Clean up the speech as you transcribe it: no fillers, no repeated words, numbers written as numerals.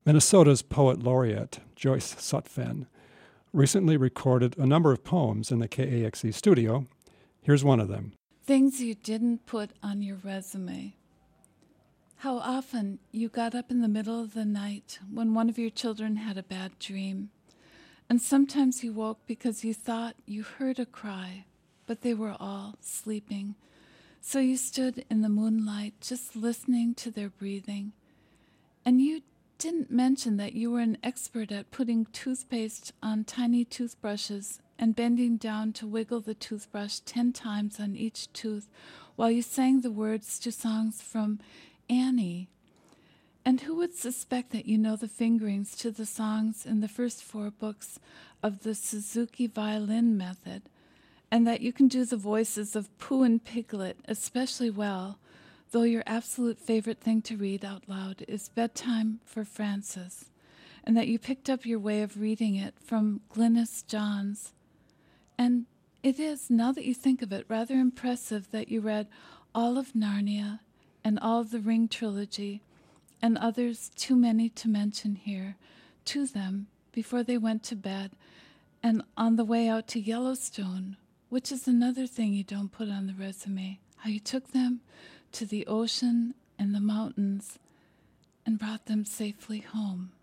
Minnesota's poet laureate, Joyce Sutphen, recently recorded a number of poems in the KAXE studio. Here's one of them. Things you didn't put on your resume. How often you got up in the middle of the night when one of your children had a bad dream, and sometimes you woke because you thought you heard a cry, but they were all sleeping. So you stood in the moonlight just listening to their breathing, and you didn't mention that you were an expert at putting toothpaste on tiny toothbrushes and bending down to wiggle the toothbrush 10 times on each tooth while you sang the words to songs from Annie. And who would suspect that you know the fingerings to the songs in the first 4 books of the Suzuki violin method, and that you can do the voices of Pooh and Piglet especially well, though your absolute favorite thing to read out loud is Bedtime for Francis, and that you picked up your way of reading it from Glynis Johns. And it is, now that you think of it, rather impressive that you read all of Narnia and all of the Ring trilogy, and others too many to mention here, to them before they went to bed, and on the way out to Yellowstone, which is another thing you don't put on the resume, how you took them to the ocean and the mountains and brought them safely home.